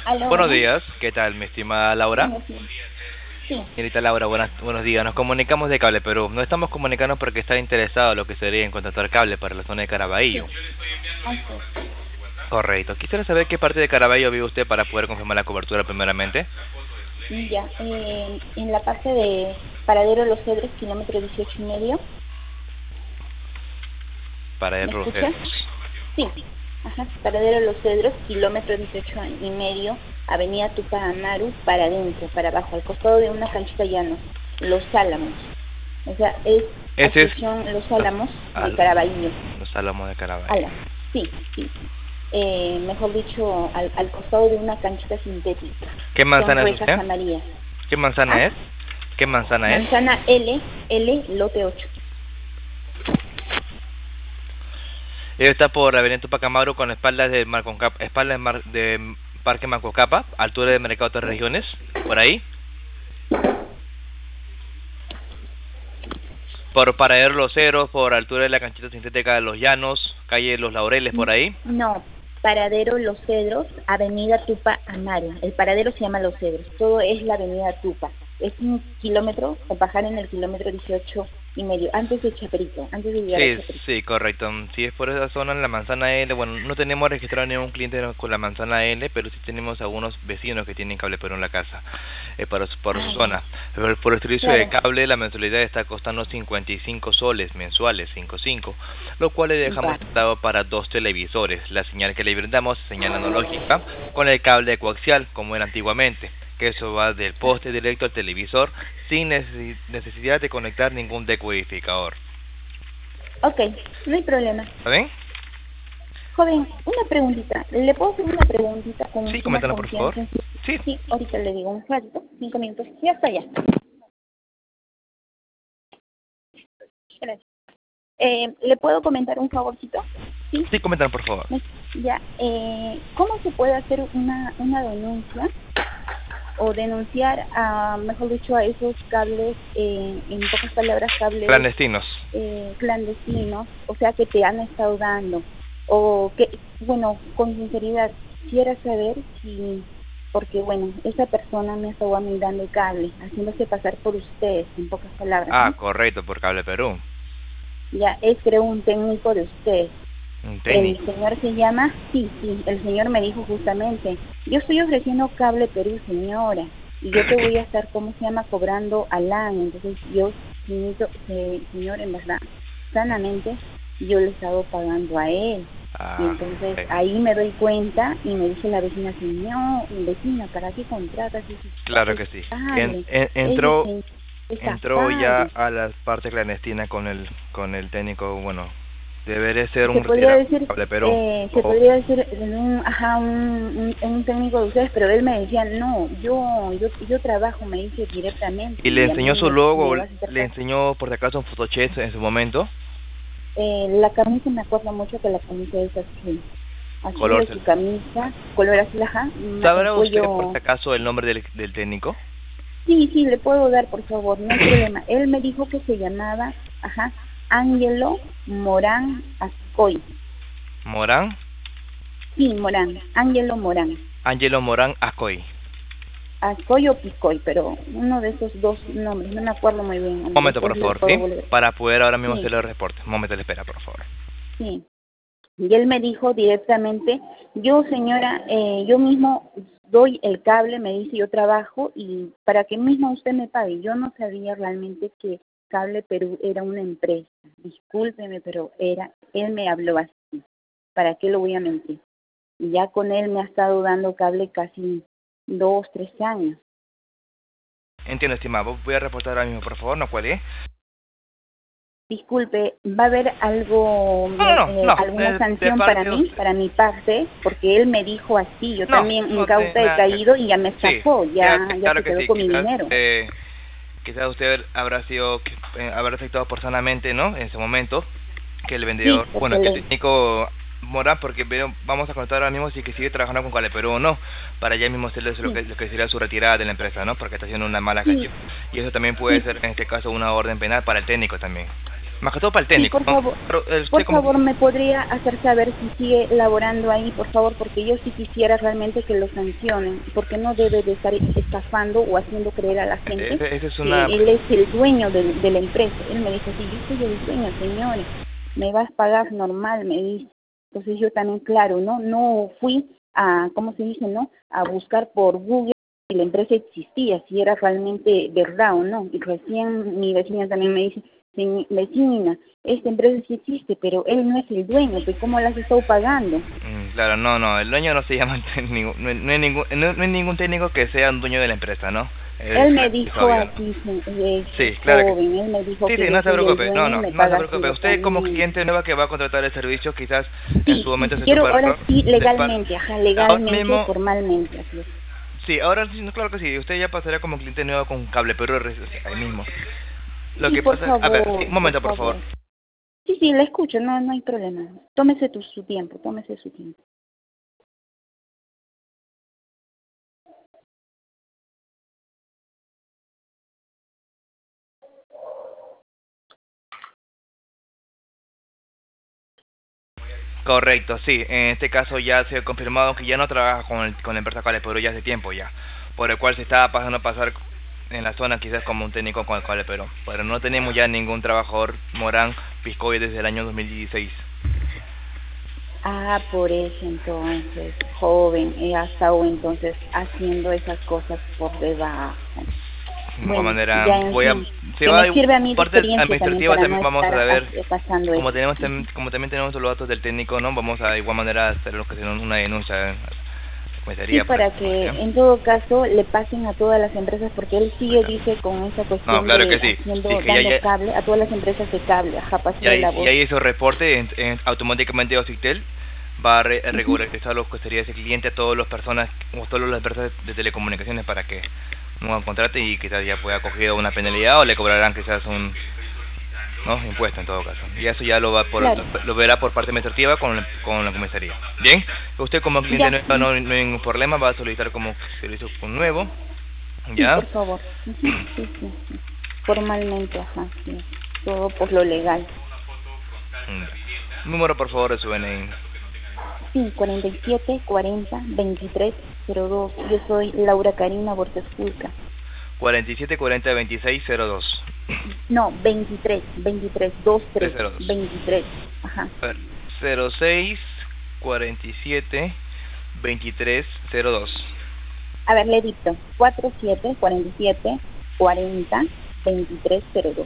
Aló, Buenos bueno, días, ¿qué tal, mi estimada Laura? buenos días. Sí, Señorita Laura, buenos días. Nos comunicamos de Cable Perú. Nos estamos comunicando porque está interesado en lo que sería en contratar cable para la zona de Caraballo. sí, así es. Correcto. Quisiera saber qué parte de Caraballo vive usted para poder confirmar la cobertura primeramente. Ya, en la parte de Paradero Los Cedros, kilómetro 18 y medio, Para ¿me ir los escuchas? centros. Sí, ajá, Paradero Los Cedros, kilómetro 18 y medio, Avenida Tupac Amaru, para adentro, para abajo, al costado de una canchita llano, Los Álamos. O sea, es Ese es asociación Los Álamos de al- Caraballo. los Álamos de Caraballo. Ala, sí, sí. Mejor dicho, al costado de una canchita sintética. ¿Qué Son manzana es rejas usted? amarillas. ¿Qué manzana ¿Ah? es? ¿Qué manzana es? Manzana L, lote 8. Ella está por Avenida Tupac Amaru con espaldas de Parque Macocapa, altura de Mercado de Regiones, por ahí. Por Paradero Los Ceros, por altura de la canchita sintética de Los Llanos, calle Los Laureles, por ahí. No, Paradero Los Cedros, Avenida Tupa Amaru. El paradero se llama Los Cedros, todo es la Avenida Tupa. Es un kilómetro, o bajar en el kilómetro 18 y medio, antes de Chaperito, antes de llegar a Sí, Chaperito. sí, correcto. Si es por esa zona, en la manzana L, bueno, no tenemos registrado ningún cliente con la manzana L, pero sí tenemos algunos vecinos que tienen cable Perú en la casa, por su Ah, ya, zona. Pero por el servicio de claro, cable, la mensualidad está costando 55 soles mensuales, 55, lo cual le dejamos vale. tratado para dos televisores. La señal que le brindamos es señal analógica con el cable coaxial, como era antiguamente, que eso va del poste directo al televisor sin necesidad de conectar ningún decodificador. Ok, no hay problema. ¿Está bien? Joven, una preguntita. ¿Le puedo hacer una preguntita con Sí, suma coméntalo por favor. confianza? Sí, Sí, ahorita le digo un ratito, 5 minutos. Ya está, ya. Gracias. ¿Le puedo comentar un favorcito? Sí, sí, coméntalo por favor. ya. ¿Cómo se puede hacer una denuncia o denunciar, mejor dicho, a esos cables, en pocas palabras, cables Clandestinos. clandestinos, o sea, que te han estado dando? O que, bueno, con sinceridad, quisiera saber si, porque bueno, esa persona me ha estado a mí dando cable, haciéndose pasar por ustedes, en pocas palabras, Ah, ¿no? correcto, por Cable Perú. Ya es, creo, un técnico de ustedes. Un El técnico. señor se llama, sí, sí, el señor me dijo justamente, yo estoy ofreciendo cable Perú, señora, y yo te voy a estar, ¿cómo se llama?, cobrando al año. Entonces yo, señor, en verdad, sanamente, yo le he estado pagando a él. Y Ah, entonces ok. ahí me doy cuenta y me dice la vecina, señor, vecina, ¿para qué contratas Claro ese que sí. cable? Ese Entró, es entró ya estafable. a la parte clandestina con el técnico, bueno, debería ser Se un podría retirado de decir, Cable Perú. se podría decir un técnico de ustedes, pero él me decía, no, yo trabajo, me dice, directamente, Y le y a enseñó mí su me logo, vas a hacer le caso. enseñó por si acaso un photochat en su momento. La camisa, me acuerdo mucho que la camisa es azul, azul Color. de su camisa, color azul, ajá, el ¿Sabrá usted por si cuello. acaso el nombre del técnico? Sí, sí, le puedo dar, por favor, no hay problema. Él me dijo que se llamaba, ajá, Ángelo Morán Ascoy. Morán. Sí, Morán, Ángelo Morán. Ángelo Morán Acoy. Ascoy o Picoy, pero uno de esos dos nombres, no me acuerdo muy bien. Un momento, Después por le favor, puedo ¿sí? volver. Para poder ahora mismo Sí, hacerle el reporte. Un momento de espera, por favor. sí. Y él me dijo directamente, yo señora, yo mismo doy el cable, me dice, yo trabajo y para que mismo usted me pague. Yo no sabía realmente que Cable Perú era una empresa. Discúlpeme, pero él me habló así. ¿Para qué lo voy a mentir? Y ya con él me ha estado dando cable casi 2, 3 años. Entiendo, estimado. Voy a reportar ahora mismo, por favor, no cuelgue. Disculpe, ¿va a haber algo, No, no, no, no. alguna De sanción para parte de mí, usted. para mi parte? Porque él me dijo así, yo No, también no tiene incauta he nada que ver. caído y ya me Sí, estafó, ya, ya claro se que quedó sí. con mi dinero. Quizás usted habrá sido, habrá afectado personalmente, ¿no? En ese momento, que el Sí, vendedor, bueno, porque que el técnico Morán, porque vamos a contar ahora mismo si que sigue trabajando con Cale Perú o no, para ya mismo hacerle sí, lo que sería su retirada de la empresa, ¿no? Porque está haciendo una mala sí, gestión. Y eso también puede sí, ser, en este caso, una orden penal para el técnico también. Más que todo para el Sí, técnico, por ¿no? favor, Pero, por favor, me podría hacer saber si sigue laborando ahí, por favor, porque yo sí quisiera realmente que lo sancionen, porque no debe de estar estafando o haciendo creer a la gente ese es que una... él es el dueño de la empresa. Él me dijo, sí, yo soy el dueño, señores, me vas a pagar normal, me dice. Entonces yo también, claro, no fui a, ¿cómo se dice, no? A buscar por Google si la empresa existía, si era realmente verdad o no. Y recién mi vecina también me dice, vecina, esta empresa sí existe, pero él no es el dueño, pues ¿cómo la has estado pagando? Claro, no, el dueño no se llama, no hay ningún técnico que sea un dueño de la empresa, ¿no? Él me Es dijo obvio, ¿no? así, Sí, claro que sí. joven, él me dijo Sí, que sí, yo no se soy el preocupe, dueño y me no se pagas preocupe. Usted como directamente. cliente nueva que va a contratar el servicio, quizás en su Sí, sí, momento se quiero supo el ahora error sí de par... legalmente, ajá, Ahora legalmente, mismo, formalmente, así es. sí, ahora sí, no, claro que sí, usted ya pasará como cliente nuevo con Cable Perú ahí mismo. Lo Sí, que pasa, a ver, sí, un por momento, por favor. favor. Sí, sí, la escucho, no hay problema. Tómese su tiempo, tómese su tiempo. Correcto, sí. En este caso ya se ha confirmado que ya no trabaja con la empresa Cable Perú ya hace tiempo ya, por el cual se estaba pasando a pasar en la zona quizás como un técnico con el Cable Perú, pero no tenemos ya ningún trabajador Morán Piscoy desde el año 2016. Ah, por eso entonces, joven, ha estado entonces haciendo esas cosas por debajo. De igual Bueno, manera, ya en fin, se que va me sirve a mí de parte experiencia también administrativa para no también vamos estar a ver, pasando eso. como también tenemos los datos del técnico, ¿no? Vamos a de igual manera hacer lo que sea una denuncia a la Sí, comisaría por para esta que información. en todo caso le pasen a todas las empresas, porque él sigue, dice, con esa No, cuestión claro que de sí. Sí, haciendo, que ya, dando cable a todas las empresas de cable, ajá, pasó la y voz. ahí esos reportes automáticamente Ocitel va a Ujú. regularizar lo que sería ese cliente a todas las personas o todas las empresas de telecomunicaciones para que no contrate y quizás ya pueda coger una penalidad o le cobrarán quizás un impuesto en todo caso. Y eso ya Claro, lo verá por parte administrativa con la comisaría. Bien, usted como cliente ya, nuevo no hay ningún problema, va a solicitar como servicio con nuevo, sí, ¿ya? por favor. Ujú. Sí, sí, sí. Formalmente, ajá, sí. Todo por lo legal. Número por favor de su DNI. Sí, 47 40 23 02. Yo soy Laura Karina Borges Fulca. 47 40 26 02. No, 23 302. 23. Ajá. A ver, 06 47 23 02. A ver, le dicto. 47 40 23 02.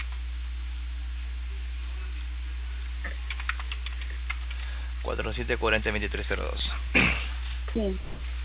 47 40 23 02. Sí.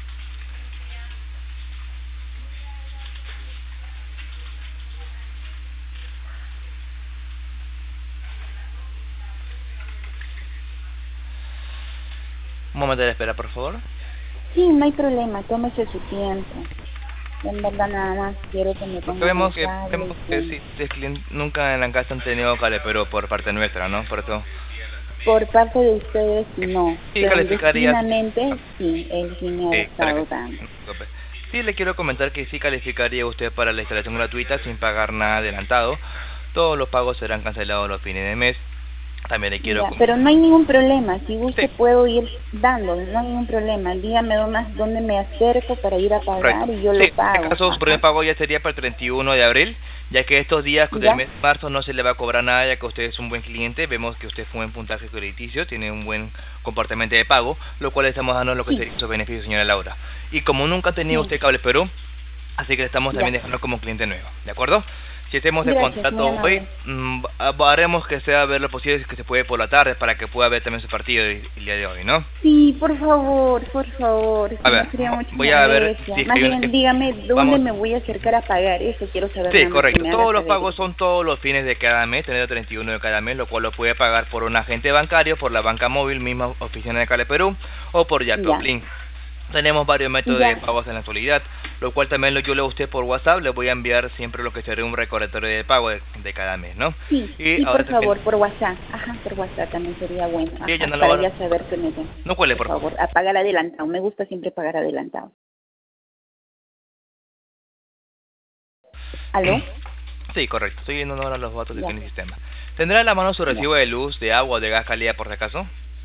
Un momento de espera, por favor. Sí, no hay problema. Tómese su tiempo. En verdad nada más quiero que me Porque pongan el vemos cable y que punto. sí, nunca en la casa han tenido cable, pero por parte nuestra, ¿no? Por eso, Por parte de ustedes, no. sí Pero calificaría. indistintamente, sí, él sí me ha Sí, claro que estado sí. dando. No se preocupe. Sí, le quiero comentar que sí calificaría usted para la instalación gratuita sin pagar nada adelantado. Todos los pagos serán cancelados los fines de mes. También le quiero Ya, pero no hay ningún problema. Si guste sí, puedo ir dando, no hay ningún problema. Dígame dónde me acerco para ir a correcto. pagar y yo Sí, lo en este pago. caso su primer Ajá. pago ya sería para el 31 de abril, ya que estos días del ¿Ya? mes de marzo no se le va a cobrar nada, ya que usted es un buen cliente. Vemos que usted fue un buen puntaje crediticio, tiene un buen comportamiento de pago, lo cual le estamos dando lo que Sí, sería su beneficio, señora Laura. Y como nunca ha tenido sí, usted Cable Perú, así que le estamos también ya. dejando como cliente nuevo, ¿de acuerdo? Si hacemos el Gracias, muy contrato hoy, amable. haremos que sea ver lo posible que se puede por la tarde para que pueda ver también su partido el día de hoy, ¿no? Sí, por favor, A si ver, no sería mucha voy a ver molestia. si es Más que hay un... bien, dígame dónde Vamos, me voy a acercar a pagar. Eso quiero saber sí, nada más que correcto. me haga Todos los saber pagos eso. son todos los fines de cada mes, tener el 31 de cada mes, lo cual lo puede pagar por un agente bancario, por la banca móvil, misma oficina de Cale Perú, o por Yape o Ya, Plin. Tenemos varios métodos de ya. pagos en la actualidad, lo cual también yo le a usted por WhatsApp, le voy a enviar siempre lo que sería un recordatorio de pago de cada mes, ¿no? Sí, Y sí, ahora por también, favor, por WhatsApp. Ajá, por WhatsApp también sería bueno. sí, ya Ajá, no lo para va ya saber que me den. no cuele, Por por favor. favor, a pagar adelantado. Me gusta siempre pagar adelantado. ¿Aló? Sí, correcto. Estoy viendo ahora los datos que Ya. tiene el sistema. ¿Tendrá a la mano su Ya. recibo de luz, de agua o de gas cálida por si acaso?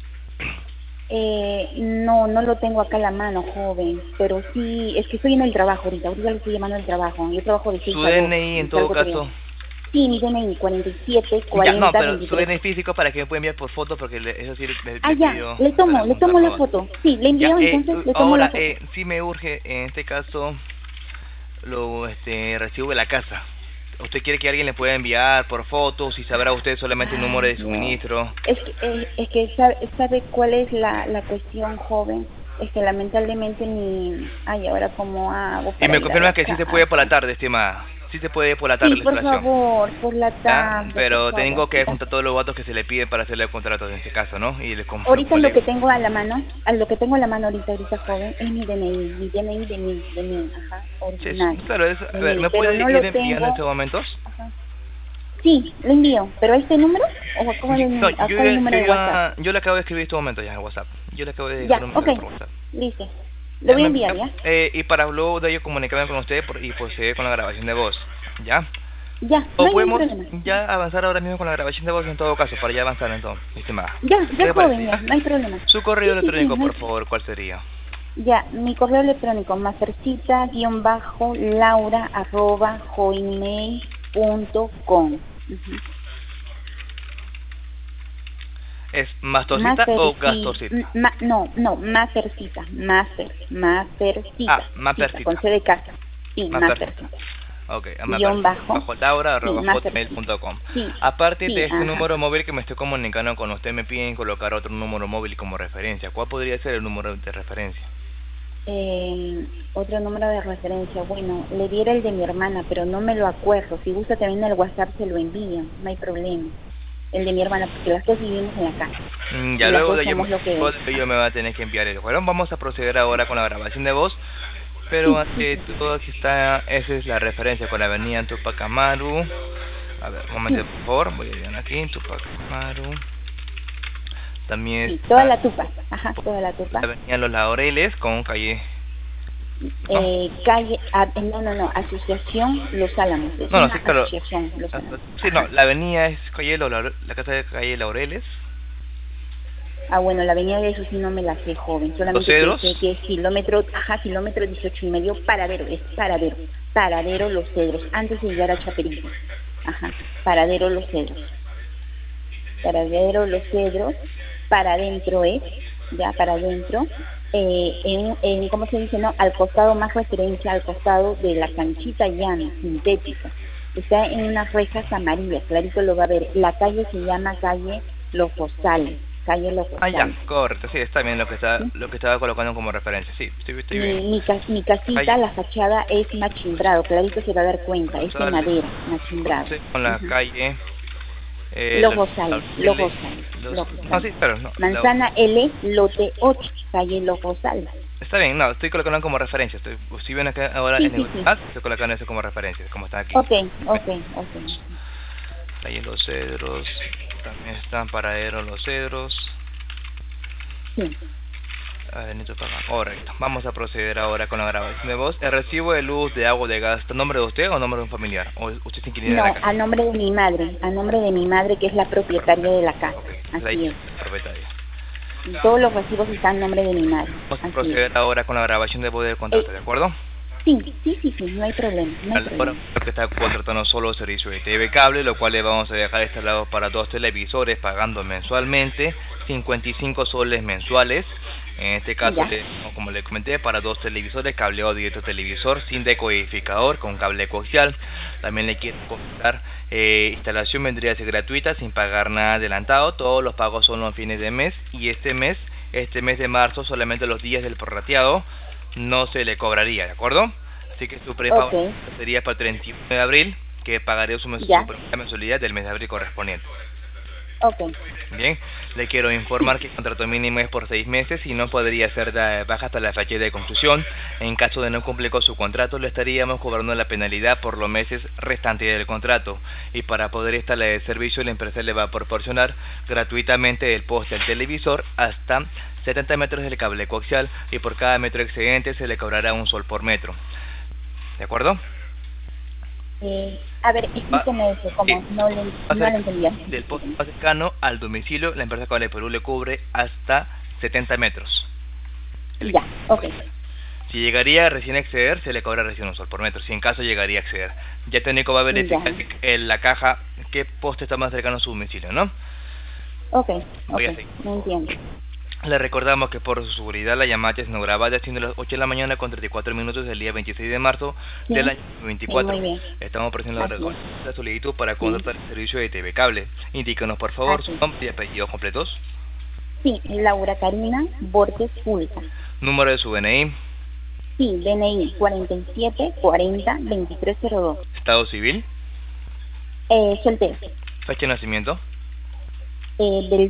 No, no lo tengo acá a la mano, joven, pero sí, es que estoy en el trabajo ahorita le estoy llamando al trabajo. Yo trabajo de 6 Su a 2 DNI en y todo salgo otro día. caso. Sí, mi DNI 47 Ya, no, 40 pero su 23. DNI físico para que me pueda enviar por foto porque eso sí Ah, le ya, pido le para tomo la montarlo. foto. Sí, le Ya, envío entonces, le tomo la ahora, foto. sí me urge en este caso lo recibo de la casa. ¿Usted quiere que alguien le pueda enviar por foto? Si sabrá usted solamente el número Ay, de no. no. suministro. Es que sabe cuál es la cuestión, joven. Es que lamentablemente mi... Ay, ahora cómo hago Y para me ir a la confirma que sí se puede por la casa. tarde, estimada. Sí se puede por la tarde Sí, la por instalación. favor, por la ¿Ya? tarde, por Pero favor. tengo que Ya. juntar todos los datos que se le piden para hacerle el contrato en este caso, ¿no? Y Ahorita como lo le... que tengo a la mano, ahorita, joven, es mi DNI de mí, ajá, Sí, original, claro, a ver, DNI, ¿me pero puede no ir lo enviando en tengo, estos momentos? ajá. Sí, lo envío, pero ¿a este número o No, a cuál número de WhatsApp? yo le acabo de escribir en este momento ya en WhatsApp. Yo le acabo de dejar Ya, un ok, mensaje por WhatsApp. listo. Lo Ya voy a me enviar, envió, ¿ya? y para luego de ello comunicarme con usted y proceder con la grabación de voz. ¿Ya? Ya, O no hay podemos problema. ya avanzar ahora mismo con la grabación de voz en todo caso, para ya avanzar entonces, estimada. ¿Qué Ya le parece? joven, ya, ¿Ya? no hay problema. Su correo Sí, electrónico, no hay... por favor, ¿cuál sería? Ya, mi correo electrónico, mastercita-laura@hotmail.com. Ujú. ¿Es Mastorcita o Mastercita, Gastorcita? no, Mastercita, Ah, cita, con Mastercita. C de casa. Sí, Mastercita. Mastercita. Ok, Guión Mastercita. bajo, Bajo Laura sí, arroba Mastercita. hotmail.com. Sí, Aparte de sí, este ajá. número móvil que me estoy comunicando con usted, me piden colocar otro número móvil como referencia. ¿Cuál podría ser el número de referencia? Otro número de referencia, bueno, le diera el de mi hermana, pero no me lo acuerdo. Si gusta también el WhatsApp se lo envían, no hay problema. El de mi hermana, porque las dos vivimos en la casa. Ya Y las luego dos de ello, somos lo que... me va a tener que enviar el juego. Vamos a proceder ahora con la grabación de voz. Pero Sí, sí, ante sí. todo aquí está, esa es la referencia con la avenida Tupac Amaru. A ver, un momento Sí, por favor, voy a ir aquí, Tupac Amaru. También sí, toda está la tupa, ajá, toda la la tupa. avenida Los Laureles con calle... ¿No? No, Asociación Los Álamos, es No, no, una sí, claro. asociación Los Álamos, Sí, no, ajá. la avenida es calle la casa de calle Laureles. Ah, bueno, la avenida de eso sí no me la sé, joven, Los solamente que Cedros. sé que es kilómetro 18 y medio, paradero Los Cedros, antes de llegar a Chaperito, ajá, paradero Los Cedros, para adentro es, ya, para adentro, ¿cómo se dice, no? Al costado, más referencia, al costado de la canchita llana, sintética, está en unas rejas amarillas, clarito lo va a ver, la calle se llama calle Los Ah, ya, Rosales, correcto, sí, está bien ¿sí? lo que estaba colocando como referencia. Sí, estoy bien. Mi casita, Calle, la fachada es machimbrado, clarito se va a dar cuenta, es de Rosales, madera, machimbrado. con la Ujú. calle, Los los Rosales, Los Laureles, Rosales, los... Los No, Rosales. sí, pero no, Manzana L, lote 8, calle Los Rosales. está bien, no, estoy colocando como referencia. Si ven acá ahora Sí, en el sí, sí. WhatsApp, estoy colocando eso como referencia, como está aquí. Ok, ok, ok. Calle Los Cedros, también están Paradero Los Cedros. Sí. Avenida Tupac. Correcto. Vamos a proceder ahora con la grabación de voz. ¿El recibo de luz, de agua, de gas, nombre de usted o nombre de un familiar? ¿O usted es inquilino de la No, casa? a nombre de mi madre que es la propietaria de la casa. Ok, es la Así es. propietaria. Todos los recibos están a nombre de mi madre. Vamos a Así es. proceder ahora con la grabación de voz del contrato, ¿de acuerdo? Sí, no hay problema, no hay Ahora problema. que está contratando solo servicio de TV cable, lo cual le vamos a dejar instalado para 2 televisores pagando mensualmente 55 soles mensuales. En este caso, Ya. como le comenté, para 2 televisores, cableado directo televisor sin decodificador, con cable coaxial. También le quiero comentar, instalación vendría a ser gratuita sin pagar nada adelantado. Todos los pagos son los fines de mes y este mes de marzo, solamente los días del prorrateado no se le cobraría, ¿de acuerdo? Así que su prepago Ok, sería para el 31 de abril, que pagaré su ya. primera mensualidad del mes de abril correspondiente. Ok, Bien, le quiero informar que el contrato mínimo es por 6 meses y no podría ser de baja hasta la fecha de conclusión. En caso de no cumplir con su contrato, le estaríamos cobrando la penalidad por los meses restantes del contrato. Y para poder instalar el servicio, la empresa le va a proporcionar gratuitamente el poste al televisor hasta 70 metros del cable coaxial y por cada metro excedente se le cobrará 1 sol por metro. ¿De acuerdo? A ver, explíqueme eso, como no le entendía. Del poste más cercano al domicilio, la empresa Cable Perú le cubre hasta 70 metros. Ya, ok. Si llegaría a recién exceder, se le cobra recién un sol por metro. Si en caso llegaría a exceder, ya técnico va a verificar en la caja qué poste está más cercano a su domicilio, ¿no? Ok, no entiendo. Le recordamos que por su seguridad la llamada es no grabada, siendo las 8 de la mañana con 34 minutos del día 26 de marzo del año 24. Sí, muy bien. Estamos presentando la solicitud para contratar el servicio de TV Cable. Indíquenos, por favor, su nombre y apellidos completos. Sí, Laura Karina Borges Pulsa. Número de su DNI. Sí, DNI 4740-2302. Estado civil. Soltero. Fecha de nacimiento. Del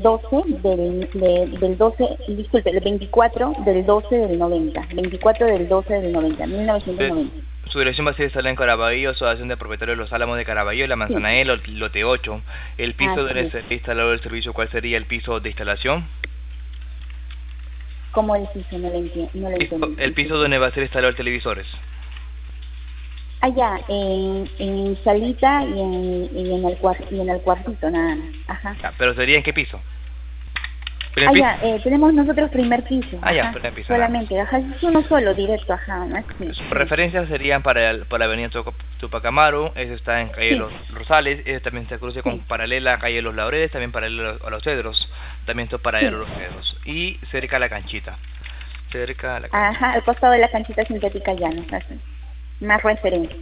24 del 12 del 90. 24 del 12 del 90, 1990. Su dirección va a ser instalada en Caraballo, Asociación de Propietarios de los Álamos de Caraballo, La Manzanael, lote 8. El piso donde se instalado el servicio, ¿cuál sería el piso de instalación? ¿Cómo el piso? No lo entiendo. El piso donde va a ser instalado el televisores. Allá, en salita y en el cuartito, nada más. Ajá. Ah, ¿pero sería en qué piso? Allá, tenemos nosotros primer piso. Ya, primer piso. Solamente, ajá, es uno solo, directo, ajá. ¿No? Sus referencias serían para la avenida Tupac Amaru, ese está en calle Los Rosales, ese también se cruce con paralela a calle Los Laureles, también paralela a Los Cedros, también está paralelo a Los Cedros, y cerca a la canchita. Ajá, al costado de la canchita sintética Llanos, así. Más referencia.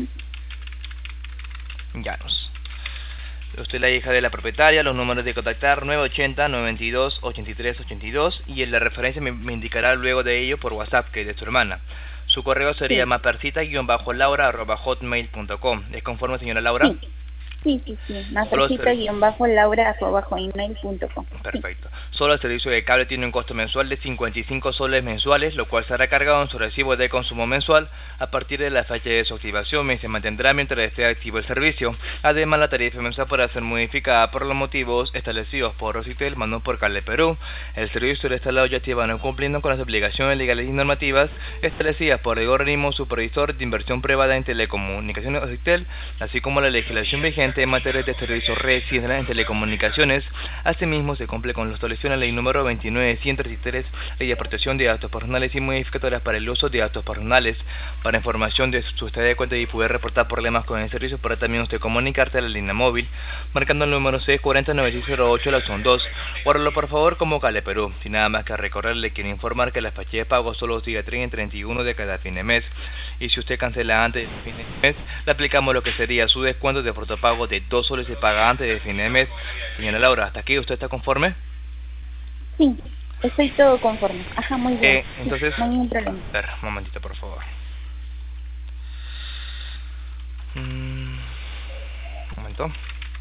Llanos. Usted es la hija de la propietaria, los números de contactar 980-92-83-82 y en la referencia me indicará luego de ello por WhatsApp, que es de su hermana. Su correo sería mapercita-laura@hotmail.com. ¿Es conforme, señora Laura? Sí. mapercita-laura@email.com. Perfecto. Solo el servicio de cable tiene un costo mensual de 55 soles mensuales, lo cual será cargado en su recibo de consumo mensual a partir de la fecha de su activación y se mantendrá mientras esté activo el servicio. Además, la tarifa mensual podrá ser modificada por los motivos establecidos por Rositel, no por Cable Perú. El servicio será instalado y activado cumpliendo con las obligaciones legales y normativas establecidas por el organismo supervisor de inversión privada en telecomunicaciones Rositel, así como la legislación vigente en materia de servicios residenciales en telecomunicaciones. Asimismo, se cumple con lo establecido en la ley número 29.133, ley de protección de datos personales y modificatorias para el uso de datos personales. Para información de su estado de cuenta y poder reportar problemas con el servicio, podrá también usted comunicarte a la línea móvil, marcando el número 640-9608, la opción 2. Guárdalo por favor como Cable Perú. Sin nada más que recorrerle, quiero informar que la fecha de pago solo sigue 30 y 31 de cada fin de mes. Y si usted cancela antes del fin de mes, le aplicamos lo que sería su descuento de fotopago de 2 soles y paga antes del fin de mes. Señora Laura, ¿hasta aquí usted está conforme? Sí, estoy todo conforme. Ajá, muy bien. Entonces, no hay ningún problema. A ver, un momentito, por favor. Un momento.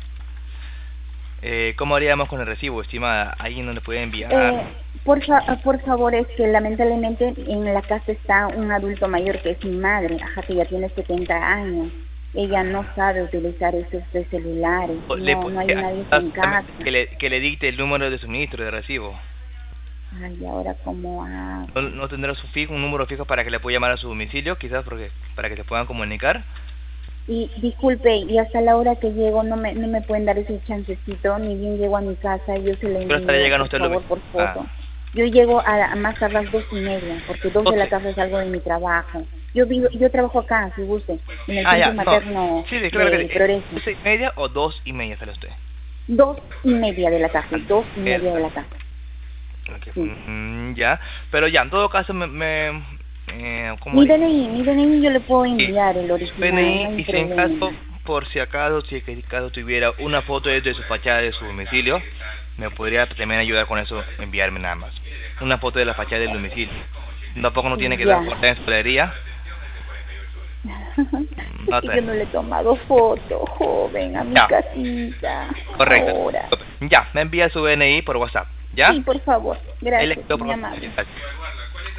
¿Cómo haríamos con el recibo, estimada? ¿Alguien no le puede enviar? Por favor, es que lamentablemente en la casa está un adulto mayor que es mi madre, ajá, que ya tiene 70 años. Ella no sabe utilizar esos celulares, no hay nadie en casa. Que le dicte el número de suministro de recibo. Ay, ¿ahora cómo hago? ¿No tendrá un número fijo para que le pueda llamar a su domicilio, quizás para que se puedan comunicar? Y disculpe, y hasta la hora que llego no me pueden dar ese chancecito, ni bien llego a mi casa y yo se lo envío, por favor, por foto. Yo llego a más tarde a las 2:30, porque 2 de la tarde salgo de mi trabajo. Yo trabajo acá, si guste, en el centro materno de Progreso. ¿2:30 o 2:30 sale usted? 2:30 de la tarde, 2:30 de la tarde. Okay. Sí. Ya, pero ya, en todo caso mi DNI yo le puedo enviar el original. DNI, y si en caso, por si acaso, si en caso tuviera una foto desde su fachada de su domicilio, me podría también ayudar con eso, enviarme nada más. Una foto de la fachada del domicilio. Tampoco no tiene que dar foto en solería. Yo no le he tomado foto, joven, a mi casita. Correcto. Ahora. Ya, me envía su DNI por WhatsApp. ¿Ya? Sí, por favor. Gracias, muy amable. Gracias.